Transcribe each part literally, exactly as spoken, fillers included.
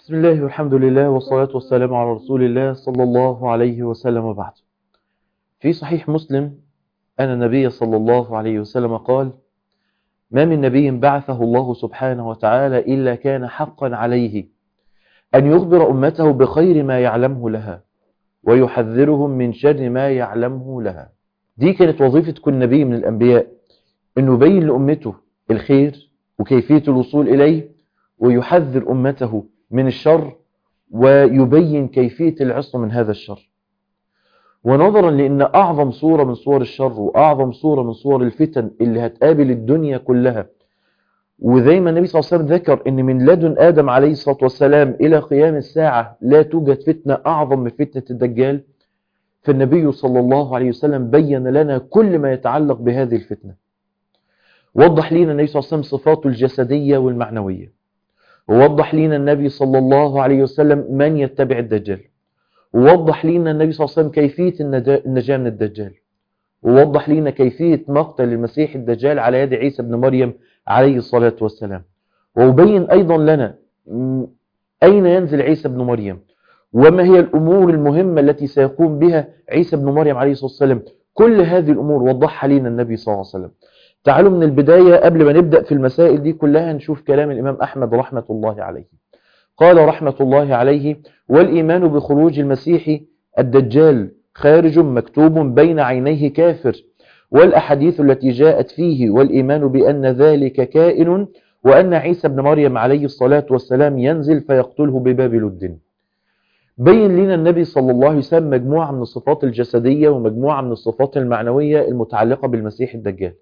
بسم الله والحمد لله والصلاة والسلام على رسول الله صلى الله عليه وسلم وبعد. في صحيح مسلم أن النبي صلى الله عليه وسلم قال: ما من نبي بعثه الله سبحانه وتعالى إلا كان حقا عليه أن يخبر أمته بخير ما يعلمه لها ويحذرهم من شر ما يعلمه لها. دي كانت وظيفة كل نبي من الأنبياء، أنه يبين لأمته الخير وكيفية الوصول إليه، ويحذر أمته من الشر ويبين كيفية العصمة من هذا الشر. ونظرا لأن أعظم صورة من صور الشر وأعظم صورة من صور الفتن اللي هتقابل الدنيا كلها، وزي ما النبي صلى الله عليه وسلم ذكر أن من لدن آدم عليه الصلاة والسلام إلى قيام الساعة لا توجد فتنة أعظم من فتنة الدجال، فالنبي صلى الله عليه وسلم بين لنا كل ما يتعلق بهذه الفتنة. وضح لنا النبي صلى الله عليه وسلم صفاته الجسدية والمعنوية، ووضح لنا النبي صلى الله عليه وسلم من يتبع الدجال، ووضح لنا النبي صلى الله عليه وسلم كيفية النجاة من الدجال، ووضح لنا كيفية مقتل المسيح الدجال على يد عيسى بن مريم عليه الصلاة والسلام، وبين أيضا لنا أين ينزل عيسى بن مريم وما هي الأمور المهمة التي سيقوم بها عيسى بن مريم عليه الصلاة والسلام. كل هذه الأمور وضحها لنا النبي صلى الله عليه وسلم. تعالوا من البداية قبل ما نبدأ في المسائل دي كلها نشوف كلام الإمام أحمد رحمة الله عليه. قال رحمة الله عليه: والإيمان بخروج المسيح الدجال خارج مكتوب بين عينيه كافر، والأحاديث التي جاءت فيه والإيمان بأن ذلك كائن، وأن عيسى بن مريم عليه الصلاة والسلام ينزل فيقتله بباب لد. بين لنا النبي صلى الله عليه وسلم مجموعة من الصفات الجسدية ومجموعة من الصفات المعنوية المتعلقة بالمسيح الدجال،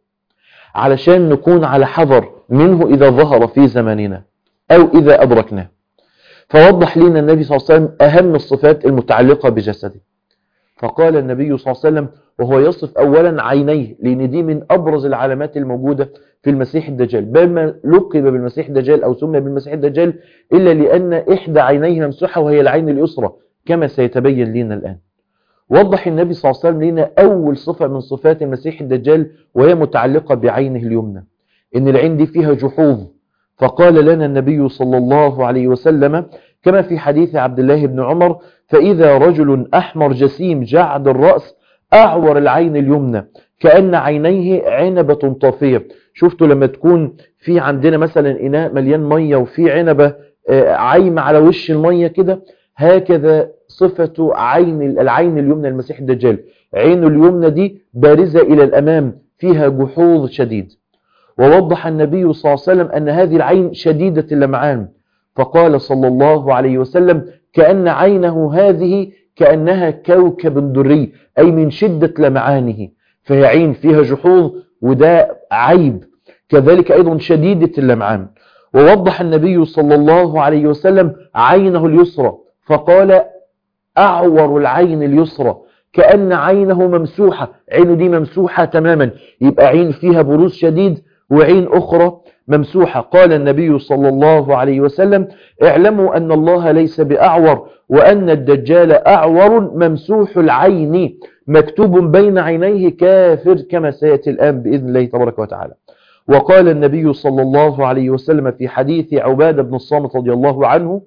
علشان نكون على حذر منه إذا ظهر في زماننا أو إذا أدركناه. فوضح لنا النبي صلى الله عليه وسلم أهم الصفات المتعلقة بجسده. فقال النبي صلى الله عليه وسلم وهو يصف أولا عينيه، لأن دي من أبرز العلامات الموجودة في المسيح الدجال، بل ما لقب بالمسيح الدجال أو سمي بالمسيح الدجال إلا لأن إحدى عينيه ممسوحة وهي العين اليسرى كما سيتبين لنا الآن. وضح النبي صلى الله عليه وسلم لنا أول صفة من صفات المسيح الدجال وهي متعلقة بعينه اليمنى، إن العين دي فيها جحوظ. فقال لنا النبي صلى الله عليه وسلم كما في حديث عبد الله بن عمر: فإذا رجل أحمر جسيم جعد الرأس أعور العين اليمنى كأن عينيه عنبة طافية. شفتوا لما تكون في عندنا مثلا إناء مليان مية وفي عنبة عايمة على وش المية كده، هكذا صفة عين العين اليمنى المسيح الدجال. عين اليمنى دي بارزة إلى الأمام فيها جحوظ شديد. ووضح النبي صلى الله عليه وسلم أن هذه العين شديدة اللمعان، فقال صلى الله عليه وسلم: كأن عينه هذه كأنها كوكب دري، أي من شدة لمعانه، فهي عين فيها جحوظ وده عيب، كذلك أيضا شديدة اللمعان. ووضح النبي صلى الله عليه وسلم عينه اليسرى، فقال: أعور العين اليسرى كأن عينه ممسوحة، عينه دي ممسوحة تماما، يبقى عين فيها بروز شديد وعين أخرى ممسوحة. قال النبي صلى الله عليه وسلم: اعلموا أن الله ليس بأعور، وأن الدجال أعور ممسوح العين مكتوب بين عينيه كافر، كما سيأتي الآن بإذن الله تبارك وتعالى. وقال النبي صلى الله عليه وسلم في حديث عبادة بن الصامت رضي الله عنه: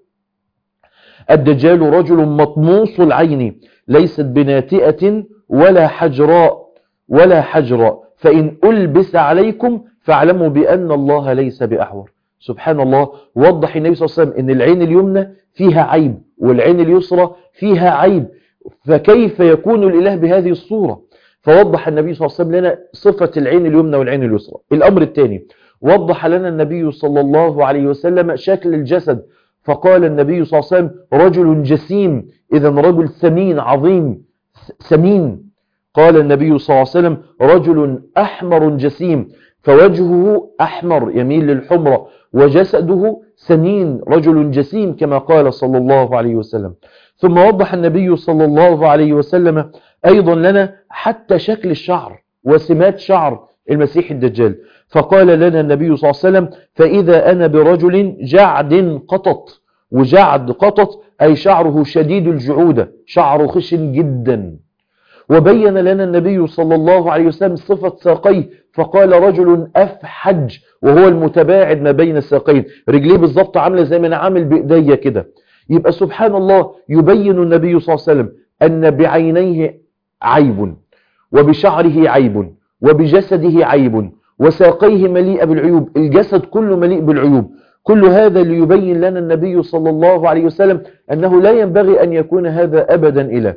الدجال رجل مطموس العين ليست بناتئة ولا حجراء ولا حجراء، فإن ألبس عليكم فاعلموا بأن الله ليس بأعور. سبحان الله. وضح النبي صلى الله عليه وسلم أن العين اليمنى فيها عيب والعين اليسرى فيها عيب، فكيف يكون الإله بهذه الصورة؟ فوضح النبي صلى الله عليه وسلم لنا صفة العين اليمنى والعين اليسرى. الأمر الثاني، وضح لنا النبي صلى الله عليه وسلم شكل الجسد، فقال النبي صلى الله عليه وسلم: رجل جسيم، إذا رجل سمين عظيم سمين. قال النبي صلى الله عليه وسلم: رجل أحمر جسيم، فوجهه أحمر يميل للحمرة، وجسده سمين، رجل جسيم، كما قال صلى الله عليه وسلم. ثم وضح النبي صلى الله عليه وسلم أيضا لنا حتى شكل الشعر وسمات شعر المسيح الدجال، فقال لنا النبي صلى الله عليه وسلم: فإذا أنا برجل جعد قطط، وجعد قطط أي شعره شديد الجعودة، شعره خشن جدا. وبين لنا النبي صلى الله عليه وسلم صفة ساقيه، فقال: رجل أفحج، وهو المتباعد ما بين الساقين، رجليه بالضبط عاملة زي ما أنا عامل بإيديا كده. يبقى سبحان الله يبين النبي صلى الله عليه وسلم أن بعينيه عيب، وبشعره عيب، وبجسده عيب، وساقيه مليئة بالعيوب، الجسد كله مليء بالعيوب. كل هذا ليبين لنا النبي صلى الله عليه وسلم أنه لا ينبغي أن يكون هذا أبدا إله.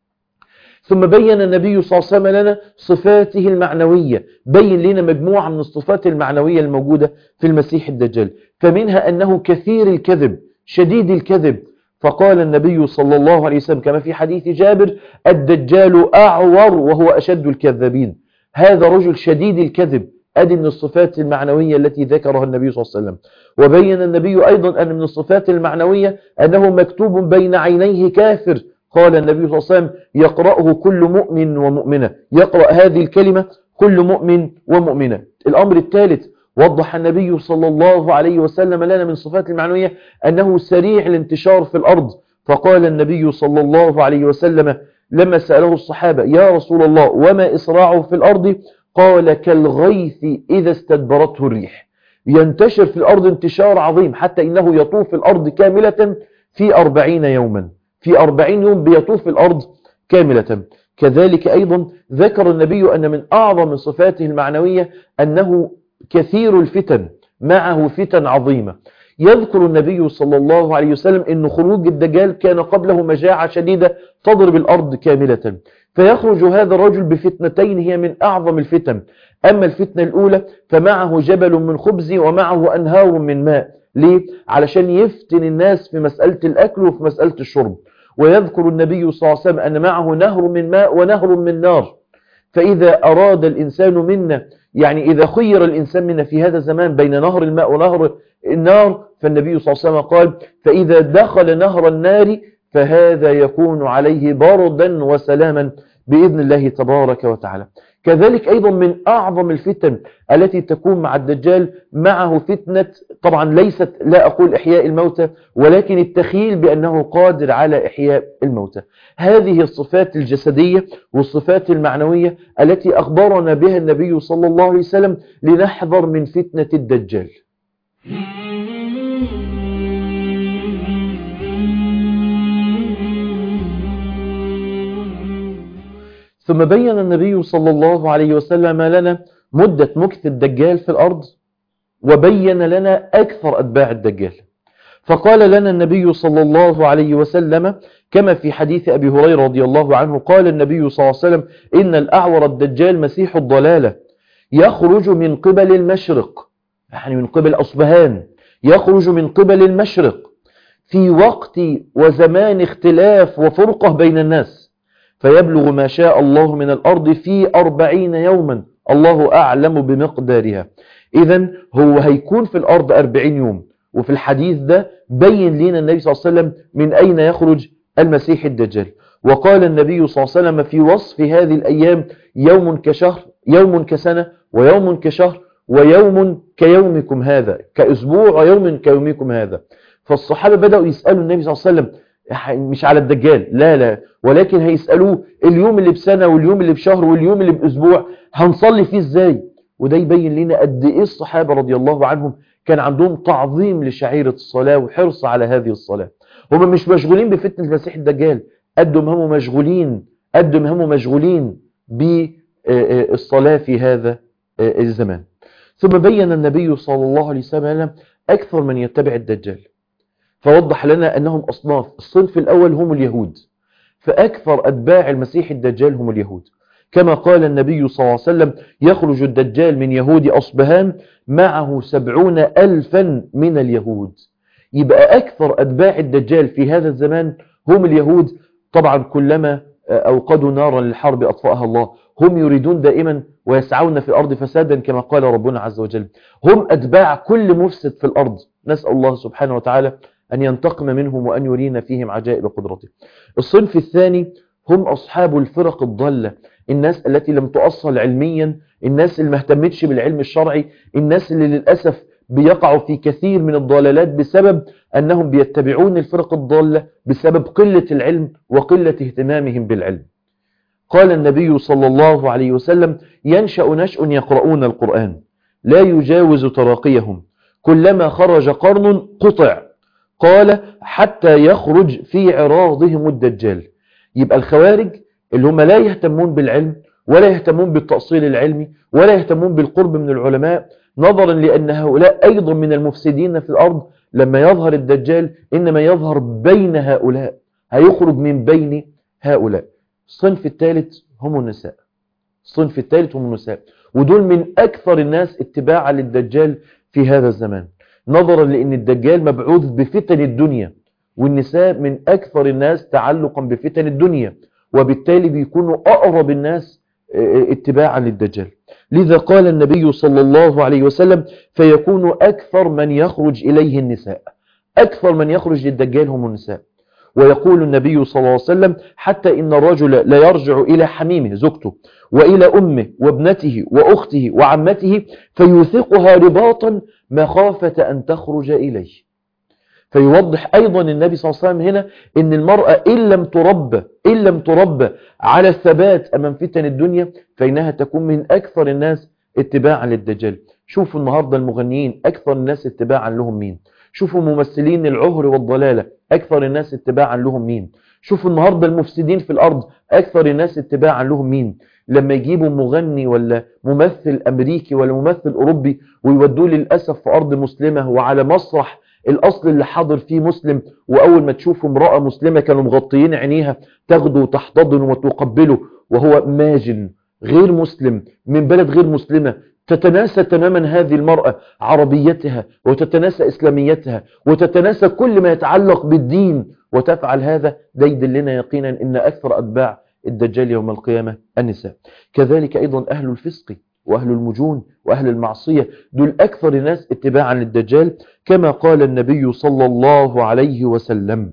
ثم بين النبي صلى الله عليه وسلم لنا صفاته المعنوية، بين لنا مجموعة من الصفات المعنوية الموجودة في المسيح الدجال، فمنها أنه كثير الكذب شديد الكذب. فقال النبي صلى الله عليه وسلم كما في حديث جابر: الدجال أعور وهو أشد الكذابين. هذا رجل شديد الكذب، أدي من الصفات المعنوية التي ذكرها النبي صلى الله عليه وسلم. وبين النبي أيضا أن من الصفات المعنوية أنه مكتوب بين عينيه كافر. قال النبي صلى الله عليه وسلم: يقرأه كل مؤمن ومؤمنة، يقرأ هذه الكلمة كل مؤمن ومؤمنة. الأمر الثالث، وضح النبي صلى الله عليه وسلم لنا من صفات المعنوية أنه سريع الانتشار في الأرض. فقال النبي صلى الله عليه وسلم لما سأله الصحابة: يا رسول الله وما إسراعه في الأرض؟ قال: كالغيث إذا استدبرته الريح. ينتشر في الأرض انتشار عظيم حتى إنه يطوف في الأرض كاملة في أربعين يوما، في أربعين يوم بيطوف في الأرض كاملة. كذلك أيضا ذكر النبي أن من أعظم صفاته المعنوية أنه كثير الفتن، معه فتن عظيمة. يذكر النبي صلى الله عليه وسلم أن خروج الدجال كان قبله مجاعة شديدة تضرب الأرض كاملة، فيخرج هذا الرجل بفتنتين هي من أعظم الفتن. أما الفتنة الأولى فمعه جبل من خبز ومعه أنهار من ماء. ليه؟ علشان يفتن الناس في مسألة الأكل وفي مسألة الشرب. ويذكر النبي صلى الله عليه وسلم أن معه نهر من ماء ونهر من نار. فإذا أراد الإنسان منا، يعني إذا خير الإنسان منا في هذا الزمان بين نهر الماء ونهر النار، فالنبي صلى الله عليه وسلم قال: فإذا دخل نهر النار فهذا يكون عليه بردا وسلاما بإذن الله تبارك وتعالى. كذلك أيضا من أعظم الفتن التي تكون مع الدجال معه فتنة، طبعا ليست لا أقول إحياء الموتى، ولكن التخيل بأنه قادر على إحياء الموتى. هذه الصفات الجسدية والصفات المعنوية التي أخبرنا بها النبي صلى الله عليه وسلم لنحذر من فتنة الدجال. ثم بين النبي صلى الله عليه وسلم لنا مدة مكث الدجال في الأرض، وبين لنا أكثر أتباع الدجال. فقال لنا النبي صلى الله عليه وسلم كما في حديث أبي هريرة رضي الله عنه، قال النبي صلى الله عليه وسلم: إن الأعور الدجال مسيح الضلالة، يخرج من قبل المشرق، يعني من قبل أصبهان، يخرج من قبل المشرق في وقت وزمان اختلاف وفرقة بين الناس، فيبلغ ما شاء الله من الأرض في أربعين يوما، الله أعلم بمقدارها. إذن هو هيكون في الأرض أربعين يوم. وفي الحديث ده بين لنا النبي صلى الله عليه وسلم من أين يخرج المسيح الدجال. وقال النبي صلى الله عليه وسلم في وصف هذه الأيام: يوم كشهر، يوم كسنة، ويوم كشهر، ويوم كيومكم هذا، كأسبوع، ويوم كيومكم هذا. فالصحابة بدأوا يسألوا النبي صلى الله عليه وسلم مش على الدجال، لا لا، ولكن هيسألوه اليوم اللي بسنة واليوم اللي بشهر واليوم اللي بأسبوع هنصلي فيه ازاي. وده يبين لنا قد ايه الصحابة رضي الله عنهم كان عندهم تعظيم لشعيرة الصلاة وحرص على هذه الصلاة. هم مش مشغولين بفتنة المسيح الدجال، قدهم هم مشغولين قدهم هم مشغولين بالصلاة في هذا الزمان. ثم بين النبي صلى الله عليه وسلم أكثر من يتبع الدجال، فوضح لنا أنهم أصناف. الصنف الأول هم اليهود، فأكثر أتباع المسيح الدجال هم اليهود، كما قال النبي صلى الله عليه وسلم: يخرج الدجال من يهود أصبهان معه سبعون ألفا من اليهود. يبقى أكثر أتباع الدجال في هذا الزمان هم اليهود. طبعا كلما أوقدوا نارا للحرب أطفأها الله، هم يريدون دائما ويسعون في الأرض فسادا كما قال ربنا عز وجل، هم أتباع كل مفسد في الأرض. نسأل الله سبحانه وتعالى أن ينتقم منهم وأن يرينا فيهم عجائب قدرته. الصنف الثاني هم أصحاب الفرق الضالة، الناس التي لم تؤصل علميا، الناس اللي ما اهتمتش بالعلم الشرعي، الناس اللي للأسف بيقعوا في كثير من الضلالات بسبب أنهم بيتبعون الفرق الضالة بسبب قلة العلم وقلة اهتمامهم بالعلم. قال النبي صلى الله عليه وسلم: ينشأ نشأ يقرؤون القرآن لا يجاوز تراقيهم، كلما خرج قرن قطع، قال حتى يخرج في عراضهم الدجال. يبقى الخوارج اللي هم لا يهتمون بالعلم ولا يهتمون بالتأصيل العلمي ولا يهتمون بالقرب من العلماء، نظرا لأن هؤلاء أيضا من المفسدين في الأرض، لما يظهر الدجال إنما يظهر بين هؤلاء، هيخرج من بين هؤلاء. الصنف الثالث هم النساء. الصنف الثالث هم النساء، ودول من أكثر الناس اتباعا للدجال في هذا الزمان، نظرا لأن الدجال مبعوث بفتن الدنيا، والنساء من أكثر الناس تعلقا بفتن الدنيا، وبالتالي بيكونوا أقرب الناس اتباعا للدجال. لذا قال النبي صلى الله عليه وسلم فيكون أكثر من يخرج إليه النساء. أكثر من يخرج للدجال هم النساء. ويقول النبي صلى الله عليه وسلم حتى إن الرجل لا يرجع إلى حميمه زوجته وإلى أمه وابنته وأخته وعمته فيوثقها رباطا مخافة أن تخرج إليه. فيوضح أيضا النبي صلى الله عليه وسلم هنا إن المرأة إن لم تربى إن لم تربى على الثبات أمام فتن الدنيا فإنها تكون من أكثر الناس اتباعا للدجال. شوفوا النهاردة المغنيين أكثر الناس اتباعا لهم مين؟ شوفوا ممثلين العهر والضلالة أكثر الناس اتباعا لهم مين؟ شوفوا النهاردة المفسدين في الأرض أكثر الناس اتباعا لهم مين؟ لما يجيبوا مغني ولا ممثل أمريكي ولا ممثل أوروبي ويودوه للأسف في أرض مسلمة وعلى مسرح الأصل اللي حاضر فيه مسلم، وأول ما تشوفوا امرأة مسلمة كانوا مغطيين عينيها تاخده وتحتضن وتقبله وهو ماجن غير مسلم من بلد غير مسلمة، تتناسى تماما هذه المرأة عربيتها وتتناسى إسلاميتها وتتناسى كل ما يتعلق بالدين وتفعل هذا. ده يدلنا يقينا إن أكثر أتباع الدجال يوم القيامة النساء. كذلك أيضا أهل الفسق وأهل المجون وأهل المعصية دول أكثر الناس اتباعا للدجال، كما قال النبي صلى الله عليه وسلم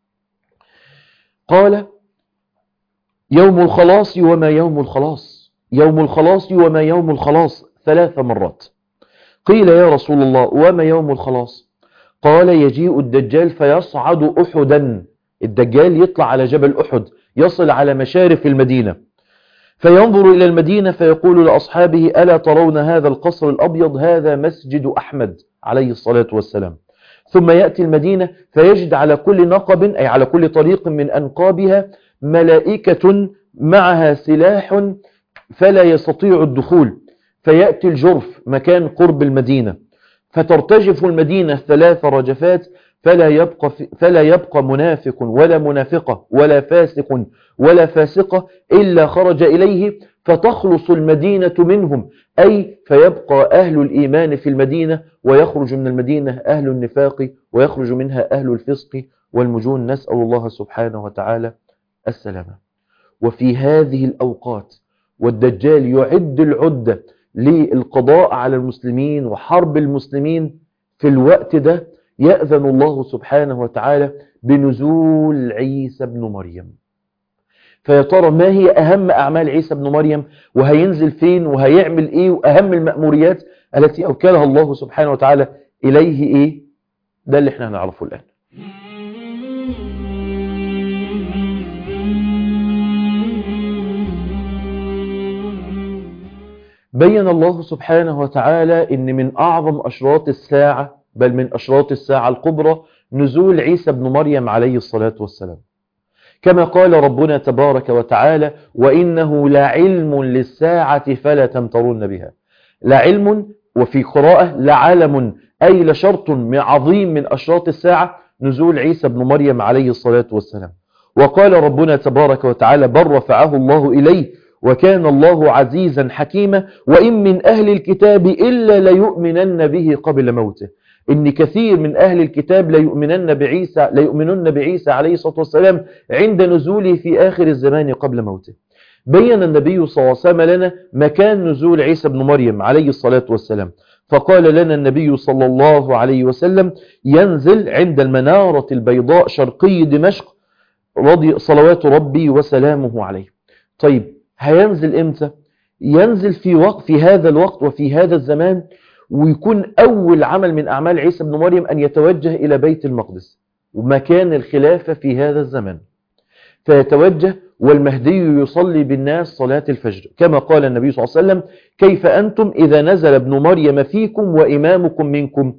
قال يوم الخلاص وما يوم الخلاص، يوم الخلاص وما يوم الخلاص ثلاث مرات. قيل يا رسول الله وما يوم الخلاص؟ قال يجيء الدجال فيصعد أحدا، الدجال يطلع على جبل أحد يصل على مشارف المدينة، فينظر إلى المدينة فيقول لأصحابه ألا ترون هذا القصر الأبيض؟ هذا مسجد أحمد عليه الصلاة والسلام. ثم يأتي المدينة فيجد على كل نقب أي على كل طريق من أنقابها ملائكة معها سلاح فلا يستطيع الدخول، فيأتي الجرف مكان قرب المدينة فترتجف المدينة ثلاث رجفات فلا يبقى, فلا يبقى منافق ولا منافقة ولا فاسق ولا فاسقة إلا خرج إليه فتخلص المدينة منهم، أي فيبقى أهل الإيمان في المدينة ويخرج من المدينة أهل النفاق ويخرج منها أهل الفسق والمجون. نسأل الله سبحانه وتعالى السلامة. وفي هذه الأوقات والدجال يعد العدة للقضاء على المسلمين وحرب المسلمين، في الوقت ده يأذن الله سبحانه وتعالى بنزول عيسى بن مريم. فيا ترى ما هي أهم أعمال عيسى بن مريم وهينزل فين وهيعمل إيه، وأهم المأموريات التي أوكلها الله سبحانه وتعالى إليه إيه؟ ده اللي احنا هنعرفه الآن. بين الله سبحانه وتعالى إن من أعظم أشراط الساعة بل من أشراط الساعة الكبرى نزول عيسى بن مريم عليه الصلاة والسلام، كما قال ربنا تبارك وتعالى وإنه لعلم للساعة فلا تمترون بها. لعلم وفي قراءة لعلم أي لشرط من عظيم من أشراط الساعة نزول عيسى بن مريم عليه الصلاة والسلام. وقال ربنا تبارك وتعالى بل رفعه الله إليه وكان الله عزيزا حكيما وإن من أهل الكتاب إلا ليؤمنن به قبل موته. إن كثير من أهل الكتاب ليؤمنن بعيسى ليؤمنن بعيسى عليه الصلاة والسلام عند نزوله في آخر الزمان قبل موته. بين النبي صلى الله عليه وسلم لنا مكان نزول عيسى بن مريم عليه الصلاة والسلام، فقال لنا النبي صلى الله عليه وسلم ينزل عند المنارة البيضاء شرقي دمشق رضي صلوات ربي وسلامه عليه. طيب هينزل إمتى؟ ينزل في وقت في هذا الوقت وفي هذا الزمان، ويكون أول عمل من أعمال عيسى بن مريم أن يتوجه إلى بيت المقدس ومكان الخلافة في هذا الزمان، فيتوجه والمهدي يصلي بالناس صلاة الفجر كما قال النبي صلى الله عليه وسلم كيف أنتم إذا نزل ابن مريم فيكم وإمامكم منكم؟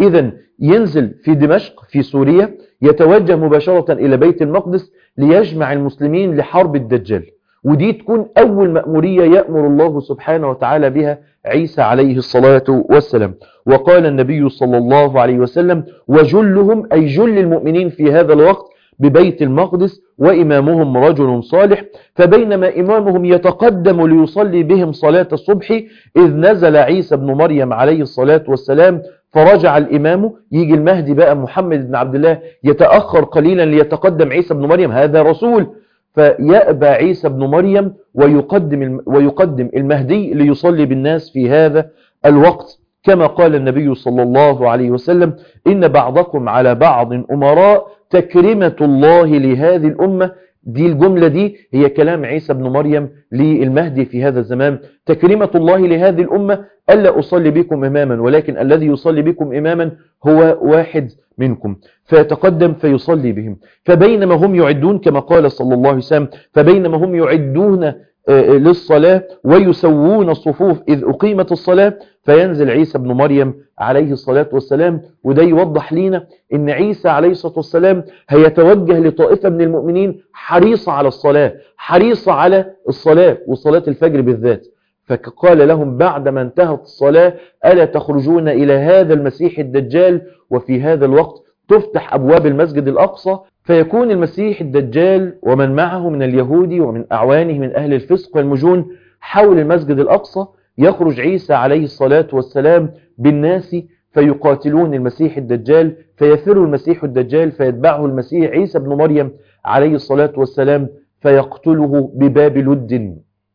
إذن ينزل في دمشق في سوريا، يتوجه مباشرة إلى بيت المقدس ليجمع المسلمين لحرب الدجال. ودي تكون أول مأمورية يأمر الله سبحانه وتعالى بها عيسى عليه الصلاة والسلام. وقال النبي صلى الله عليه وسلم: وجلهم أي جل المؤمنين في هذا الوقت ببيت المقدس وإمامهم رجل صالح، فبينما إمامهم يتقدم ليصلي بهم صلاة الصبح إذ نزل عيسى بن مريم عليه الصلاة والسلام فرجع الإمام. يجي المهدي بقى محمد بن عبد الله يتأخر قليلا ليتقدم عيسى بن مريم، هذا رسول، فيأبى عيسى بن مريم ويقدم ويقدم المهدي ليصلي بالناس في هذا الوقت، كما قال النبي صلى الله عليه وسلم: إن بعضكم على بعض أمراء تكرمة الله لهذه الأمة. دي الجملة دي هي كلام عيسى بن مريم للمهدي في هذا الزمان: تكرمة الله لهذه الأمة ألا أصلي بكم إماما، ولكن الذي يصلي بكم إماما هو واحد منكم. فيتقدم فيصلي بهم. فبينما هم يعدون كما قال صلى الله عليه وسلم: فبينما هم يعدون للصلاة ويسوون الصفوف إذ أقيمت الصلاة، فينزل عيسى بن مريم عليه الصلاة والسلام. وده يوضح لنا إن عيسى عليه الصلاة والسلام هيتوجه لطائفة من المؤمنين حريصة على الصلاة، حريصة على الصلاة وصلاة الفجر بالذات. فقال لهم بعدما انتهت الصلاة: ألا تخرجون إلى هذا المسيح الدجال؟ وفي هذا الوقت تفتح أبواب المسجد الأقصى، فيكون المسيح الدجال ومن معه من اليهود ومن أعوانه من أهل الفسق والمجون حول المسجد الأقصى. يخرج عيسى عليه الصلاة والسلام بالناس فيقاتلون المسيح الدجال، فيفر المسيح الدجال فيتبعه المسيح عيسى بن مريم عليه الصلاة والسلام فيقتله بباب لد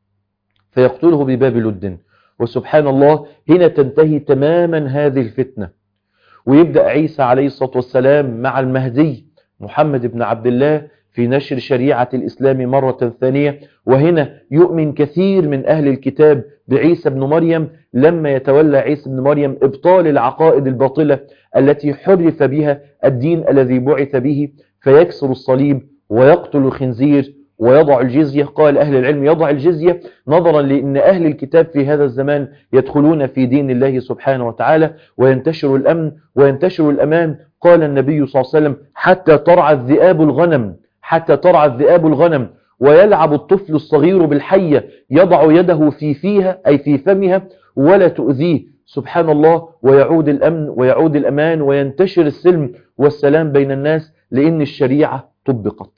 فيقتله بباب لد. وسبحان الله هنا تنتهي تماما هذه الفتنة، ويبدأ عيسى عليه الصلاة والسلام مع المهدي محمد بن عبد الله في نشر شريعة الإسلام مرة ثانية. وهنا يؤمن كثير من أهل الكتاب بعيسى بن مريم لما يتولى عيسى بن مريم إبطال العقائد الباطلة التي حرف بها الدين الذي بعث به، فيكسر الصليب ويقتل الخنزير ويضع الجزية. قال أهل العلم يضع الجزية نظرا لأن أهل الكتاب في هذا الزمان يدخلون في دين الله سبحانه وتعالى وينتشر الأمن وينتشر الأمان. قال النبي صلى الله عليه وسلم: حتى ترعى الذئاب الغنم حتى ترعى الذئاب الغنم ويلعب الطفل الصغير بالحية يضع يده في فيها أي في فمها ولا تؤذيه. سبحان الله. ويعود الأمن ويعود الأمان وينتشر السلم والسلام بين الناس لأن الشريعة طبقت.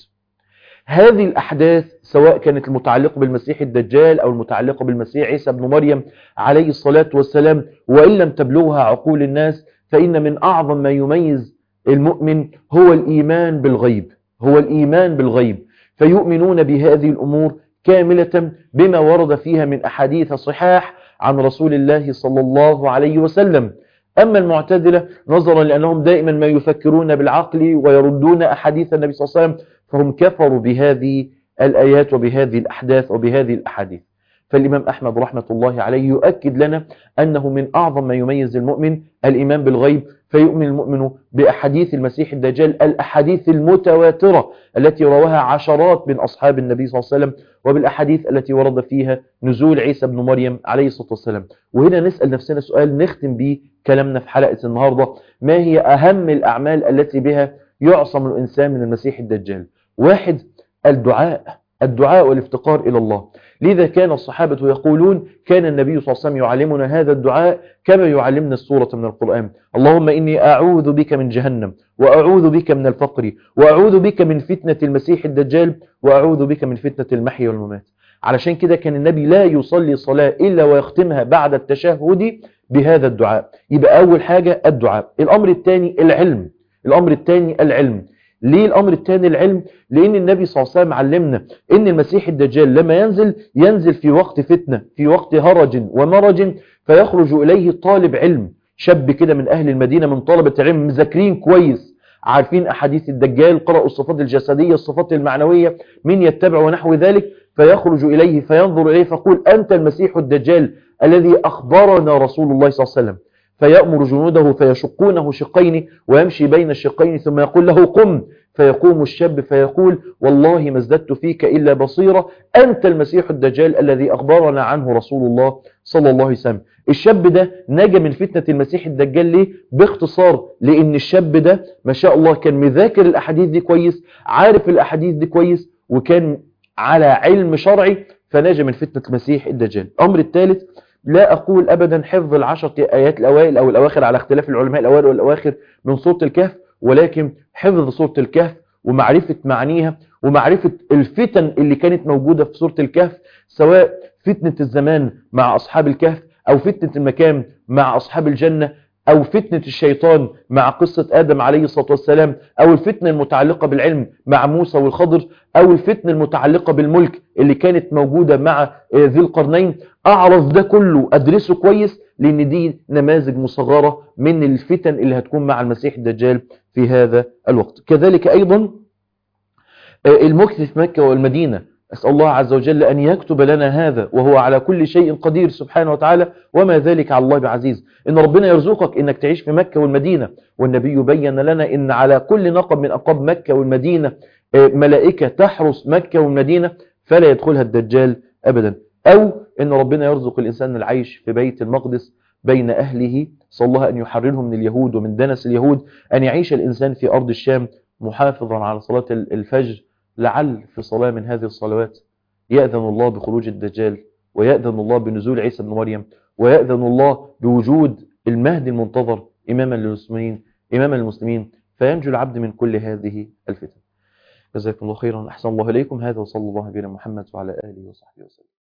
هذه الأحداث سواء كانت المتعلقة بالمسيح الدجال أو المتعلقة بالمسيح عيسى بن مريم عليه الصلاة والسلام، وإن لم تبلغها عقول الناس، فإن من أعظم ما يميز المؤمن هو الإيمان بالغيب هو الإيمان بالغيب فيؤمنون بهذه الأمور كاملة بما ورد فيها من أحاديث صحاح عن رسول الله صلى الله عليه وسلم. أما المعتزلة نظرا لأنهم دائما ما يفكرون بالعقل ويردون أحاديث النبي صلى الله عليه وسلم، فهم كفروا بهذه الآيات وبهذه الأحداث وبهذه الأحاديث. فالإمام أحمد رحمة الله عليه يؤكد لنا أنه من أعظم ما يميز المؤمن الإيمان بالغيب، فيؤمن المؤمن بأحاديث المسيح الدجال الأحاديث المتواترة التي رواها عشرات من أصحاب النبي صلى الله عليه وسلم، وبالأحاديث التي ورد فيها نزول عيسى بن مريم عليه الصلاة والسلام. وهنا نسأل نفسنا سؤال نختم به كلامنا في حلقة النهاردة: ما هي أهم الأعمال التي بها يعصم الإنسان من المسيح الدجال؟ واحد، الدعاء الدعاء والافتقار إلى الله. لذا كان الصحابة يقولون كان النبي صلى الله عليه وسلم يعلمنا هذا الدعاء كما يعلمنا السورة من القرآن: اللهم إني أعوذ بك من جهنم وأعوذ بك من الفقر وأعوذ بك من فتنة المسيح الدجال وأعوذ بك من فتنة المحيا والممات. علشان كده كان النبي لا يصلي صلاة إلا ويختمها بعد التشهد بهذا الدعاء. يبقى أول حاجة الدعاء. الأمر الثاني العلم الأمر الثاني العلم ليه الأمر الثاني العلم؟ لأن النبي صلى الله عليه وسلم علمنا إن المسيح الدجال لما ينزل ينزل في وقت فتنة، في وقت هرج ومرج، فيخرج إليه طالب علم، شاب كده من أهل المدينة من طلبة العلم مذاكرين كويس، عارفين أحاديث الدجال، قرأوا الصفات الجسدية الصفات المعنوية، من يتبع ونحو ذلك، فيخرج إليه فينظر إليه فيقول: أنت المسيح الدجال الذي أخبرنا رسول الله صلى الله عليه وسلم. فيأمر جنوده فيشقونه شقين ويمشي بين الشقين ثم يقول له: قم، فيقوم الشاب فيقول والله ما ازددت فيك إلا بصيرة، أنت المسيح الدجال الذي أخبرنا عنه رسول الله صلى الله عليه وسلم. الشاب ده نجا من فتنة المسيح الدجال ليه؟ باختصار لأن الشاب ده ما شاء الله كان مذاكر الأحاديث دي كويس، عارف الأحاديث دي كويس، وكان على علم شرعي، فنجا من فتنة المسيح الدجال. الأمر الثالث، لا أقول أبدا حفظ العشر آيات الأوائل أو الأواخر على اختلاف العلماء، الأوائل والأواخر من سورة الكهف، ولكن حفظ سورة الكهف ومعرفة معانيها ومعرفة الفتن اللي كانت موجودة في سورة الكهف، سواء فتنة الزمان مع أصحاب الكهف، أو فتنة المكان مع أصحاب الجنة، أو فتنة الشيطان مع قصة آدم عليه الصلاة والسلام، أو الفتنة المتعلقة بالعلم مع موسى والخضر، أو الفتنة المتعلقة بالملك اللي كانت موجودة مع ذي القرنين. أعرف ده كله، أدرسه كويس، لأن دي نماذج مصغرة من الفتن اللي هتكون مع المسيح الدجال في هذا الوقت. كذلك أيضا المكث في مكة والمدينة، أسأل الله عز وجل أن يكتب لنا هذا، وهو على كل شيء قدير سبحانه وتعالى، وما ذلك على الله بعزيز. إن ربنا يرزقك إنك تعيش في مكة والمدينة، والنبي بين لنا إن على كل نقب من أقاب مكة والمدينة ملائكة تحرس مكة والمدينة فلا يدخلها الدجال أبدا. أو إن ربنا يرزق الإنسان العيش في بيت المقدس بين أهله، صلى الله أن يحررهم من اليهود ومن دنس اليهود، أن يعيش الإنسان في أرض الشام محافظا على صلاة الفجر، لعل في صلاة من هذه الصلوات يأذن الله بخروج الدجال، ويأذن الله بنزول عيسى بن مريم، ويأذن الله بوجود المهدي المنتظر إماما للمسلمين إماما للمسلمين فينجو العبد من كل هذه الفتن. جزاكم الله خيرا، أحسن الله إليكم. هذا وصلى الله على محمد وعلى آله وصحبه وسلم.